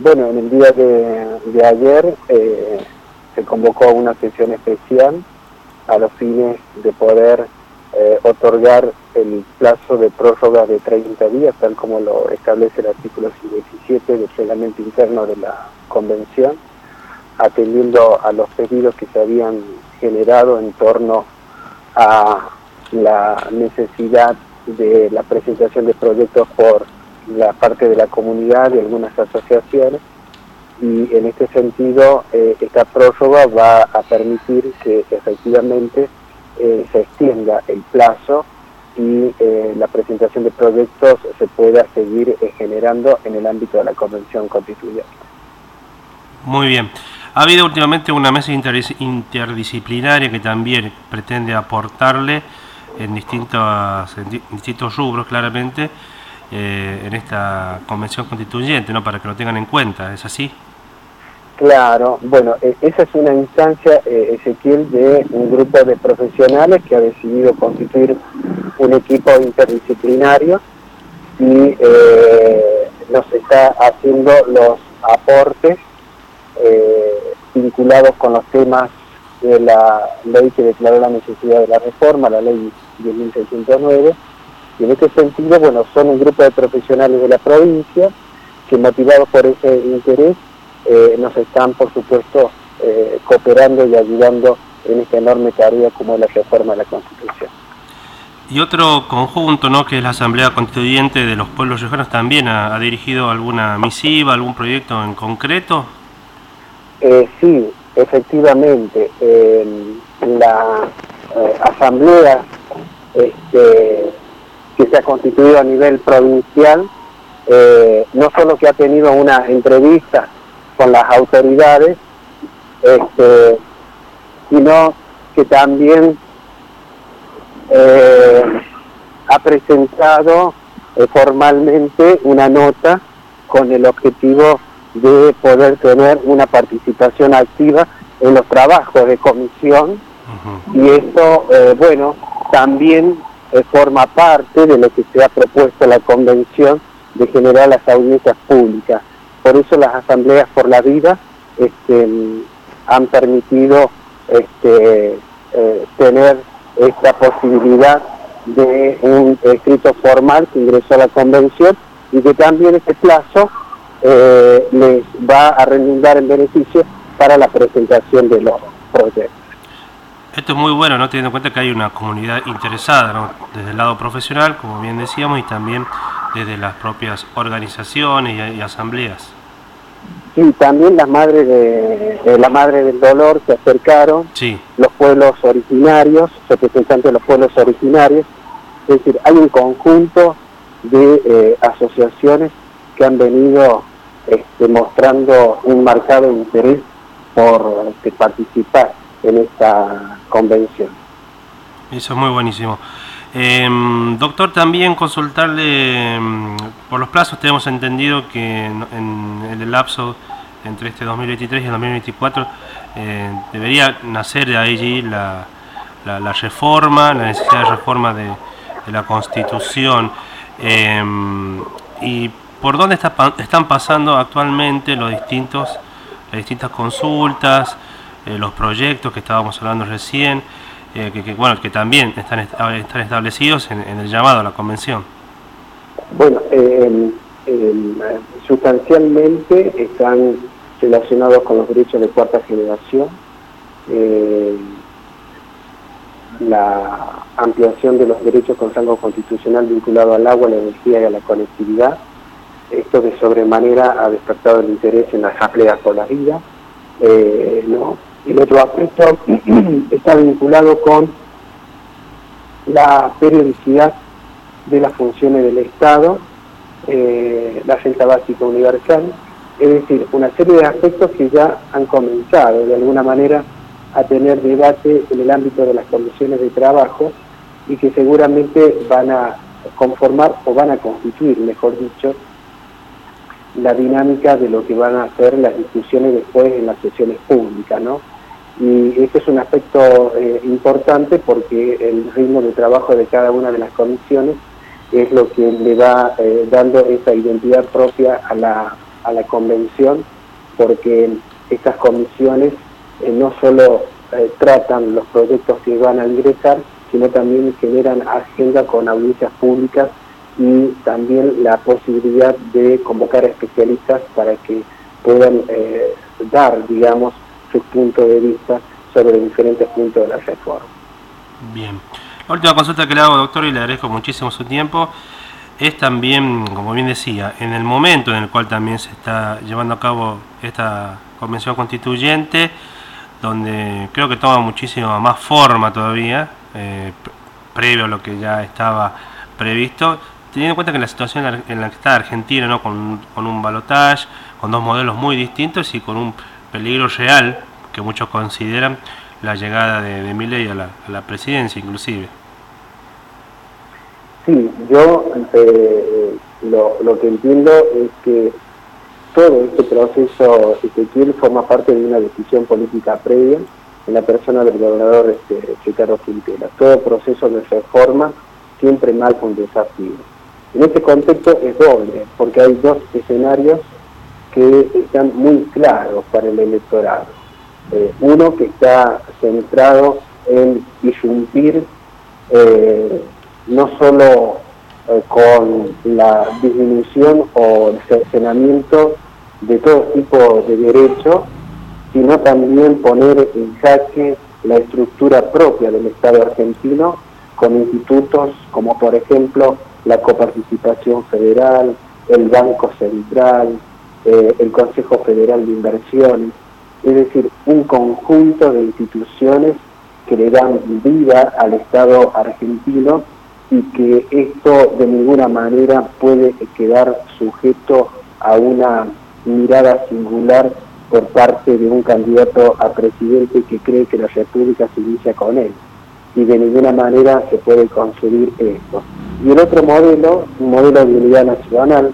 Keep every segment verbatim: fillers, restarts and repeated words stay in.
bueno, en el día de, de ayer eh, se convocó una sesión especial a los fines de poder eh, otorgar el plazo de prórroga de treinta días, tal como lo establece el artículo diecisiete del reglamento interno de la Convención, atendiendo a los pedidos que se habían generado en torno a la necesidad de la presentación de proyectos por la parte de la comunidad y algunas asociaciones, y en este sentido eh, esta prórroga va a permitir que efectivamente eh, se extienda el plazo y eh, la presentación de proyectos se pueda seguir eh, generando en el ámbito de la Convención Constituyente. Muy bien. Ha habido últimamente una mesa interdisciplinaria que también pretende aportarle en, distintos, en distintos rubros, claramente, eh, en esta Convención Constituyente, ¿no? Para que lo tengan en cuenta, ¿es así? Claro, bueno, esa es una instancia, eh, Ezequiel, de un grupo de profesionales que ha decidido constituir un equipo interdisciplinario y eh, nos está haciendo los aportes eh, vinculados con los temas de la ley que declaró la necesidad de la reforma, la ley diez mil seiscientos nueve, y en este sentido, bueno, son un grupo de profesionales de la provincia que, motivados por ese interés, Eh, nos están, por supuesto, eh, cooperando y ayudando en esta enorme tarea como es la reforma de la Constitución. Y otro conjunto, ¿no?, que es la Asamblea Constituyente de los Pueblos Riojanos, ¿también ha, ha dirigido alguna misiva, algún proyecto en concreto? Eh, sí, efectivamente. Eh, la eh, Asamblea este, que se ha constituido a nivel provincial, eh, no solo que ha tenido una entrevista con las autoridades, este, sino que también eh, ha presentado eh, formalmente una nota con el objetivo de poder tener una participación activa en los trabajos de comisión. Uh-huh. Y esto, eh, bueno, también eh, forma parte de lo que se ha propuesto la Convención de generar las audiencias públicas. Por eso las asambleas por la vida este, han permitido este, eh, tener esta posibilidad de un escrito formal que ingresó a la Convención y que también este plazo eh, les va a redundar en beneficio para la presentación de los proyectos. Esto es muy bueno, ¿no?, teniendo en cuenta que hay una comunidad interesada, ¿no?, desde el lado profesional, como bien decíamos, y también desde las propias organizaciones y, y asambleas. Sí, también las madres de, de la Madre del Dolor se acercaron, sí. Los pueblos originarios, representantes de los pueblos originarios, es decir, hay un conjunto de eh, asociaciones que han venido este, mostrando un marcado interés por este, participar en esta convención. Eso es muy buenísimo. Eh, doctor, también consultarle por los plazos. Tenemos entendido que en, en el lapso entre este dos mil veintitrés y el dos mil veinticuatro eh, debería nacer de allí la, la, la reforma, la necesidad de reforma de, de la Constitución. Eh, y por dónde está, están pasando actualmente los distintos, las distintas consultas, eh, los proyectos que estábamos hablando recién. Eh, que, que, bueno, que también están, están establecidos en, en el llamado a la Convención. Bueno, eh, eh, sustancialmente están relacionados con los derechos de cuarta generación, eh, la ampliación de los derechos con rango constitucional vinculado al agua, la energía y a la conectividad. Esto de sobremanera ha despertado el interés en las asambleas por la vida, eh, ¿no? El otro aspecto está vinculado con la periodicidad de las funciones del Estado, eh, la renta básica universal, es decir, una serie de aspectos que ya han comenzado de alguna manera a tener debate en el ámbito de las comisiones de trabajo y que seguramente van a conformar o van a constituir, mejor dicho, la dinámica de lo que van a ser las discusiones después en las sesiones públicas, ¿no? Y este es un aspecto eh, importante porque el ritmo de trabajo de cada una de las comisiones es lo que le va eh, dando esa identidad propia a la a la convención, porque estas comisiones eh, no solo eh, tratan los proyectos que van a ingresar, sino también generan agenda con audiencias públicas y también la posibilidad de convocar a especialistas para que puedan eh, dar, digamos, sus puntos de vista sobre diferentes puntos de la reforma. Bien. La última consulta que le hago, doctor, y le agradezco muchísimo su tiempo, es también, como bien decía, en el momento en el cual también se está llevando a cabo esta convención constituyente, donde creo que toma muchísima más forma todavía, eh, previo a lo que ya estaba previsto, teniendo en cuenta que la situación en la que está Argentina, ¿no? con, con un balotaje, con dos modelos muy distintos y con un peligro real que muchos consideran la llegada de, de Milei a la, a la presidencia inclusive. Sí, yo eh, lo, lo que entiendo es que todo este proceso Ezequiel forma parte de una decisión política previa en la persona del gobernador este, Ricardo Quintela. Todo proceso de reforma siempre marca un desafío. En este contexto es doble, porque hay dos escenarios que están muy claros para el electorado. Eh, uno que está centrado en irrumpir eh, no solo eh, con la disminución o el cercenamiento de todo tipo de derechos, sino también poner en jaque la estructura propia del Estado argentino con institutos como por ejemplo la coparticipación federal, el Banco Central, eh, el Consejo Federal de Inversiones, es decir, un conjunto de instituciones que le dan vida al Estado argentino y que esto de ninguna manera puede quedar sujeto a una mirada singular por parte de un candidato a presidente que cree que la República se inicia con él. Y de ninguna manera se puede concebir esto. Y el otro modelo, un modelo de unidad nacional,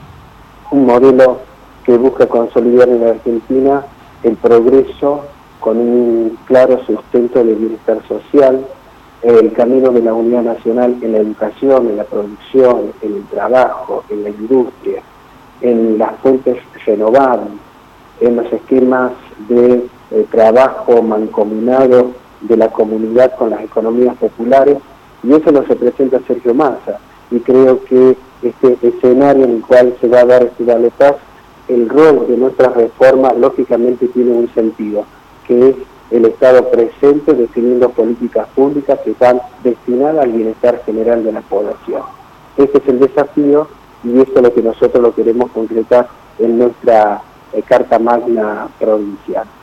un modelo que busca consolidar en la Argentina el progreso con un claro sustento de bienestar social, el camino de la unidad nacional en la educación, en la producción, en el trabajo, en la industria, en las fuentes renovables, en los esquemas de eh, trabajo mancomunado de la comunidad con las economías populares, y eso lo representa Sergio Massa, y creo que este escenario en el cual se va a dar este balotaje, el rol de nuestra reforma lógicamente tiene un sentido, que es el Estado presente definiendo políticas públicas que van destinadas al bienestar general de la población. Este es el desafío y esto es lo que nosotros lo queremos concretar en nuestra eh, Carta Magna provincial.